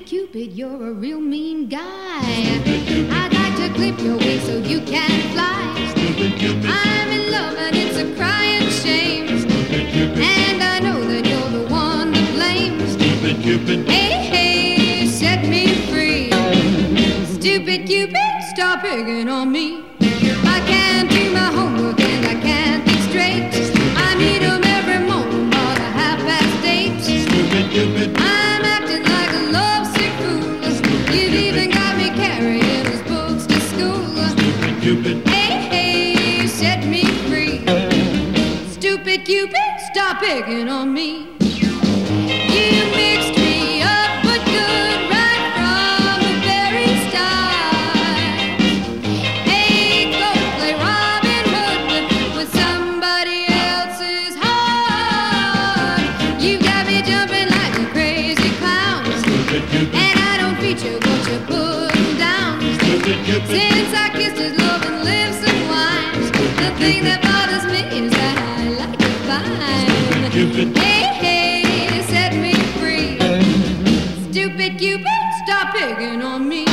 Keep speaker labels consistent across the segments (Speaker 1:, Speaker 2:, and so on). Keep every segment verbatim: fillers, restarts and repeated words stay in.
Speaker 1: Stupid Cupid, you're a real mean guy. I'd like to clip your wings so you can fly.
Speaker 2: Stupid Cupid,
Speaker 1: I'm in love and it's a crying shame.
Speaker 2: Stupid Cupid,
Speaker 1: And I know that you're the one to blame.
Speaker 2: Stupid Cupid,
Speaker 1: Hey, hey, set me free. Stupid Cupid, stop picking on me. I can't do my homework and I can't think straight. I need 'em every morning about a half past eight.
Speaker 2: Stupid Cupid,
Speaker 1: I'm acting like a lovesick fool. You've even got me carrying his books to school.
Speaker 2: Stupid Cupid,
Speaker 1: Hey, hey, set me free. Stupid Cupid, stop picking on me. You mixed me up but good right from the very start. Hey, go play Robin Hood with somebody else's heart. You got me jumping like a crazy clown,
Speaker 2: Stupid Cupid,
Speaker 1: and I don't feature what you're putting down.
Speaker 2: Stupid Cupid,
Speaker 1: Since I kissed his love and lips and wine, the thing that bothers me is that I like to find.
Speaker 2: Cupid,
Speaker 1: Hey, hey, set me free. Stupid Cupid, stop picking on me.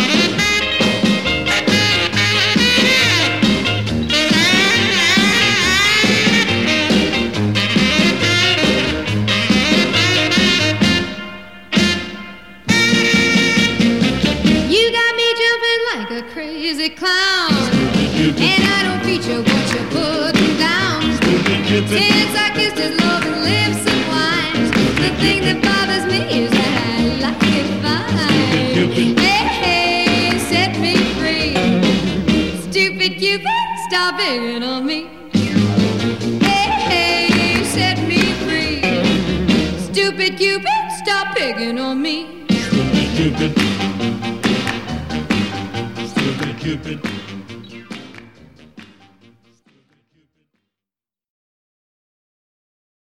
Speaker 1: You got me jumping like a crazy clown,
Speaker 2: Cupid,
Speaker 1: and I don't feature what you're putting down.
Speaker 2: Stupid Cupid,
Speaker 1: Since I kissed his love and lips and wine, the thing that bothers me is that I like it fine. Hey, hey, set me free. Stupid Cupid, stop picking on me. Hey, hey, set me free. Stupid Cupid, stop picking on me.
Speaker 2: Stupid Cupid, Stupid Cupid.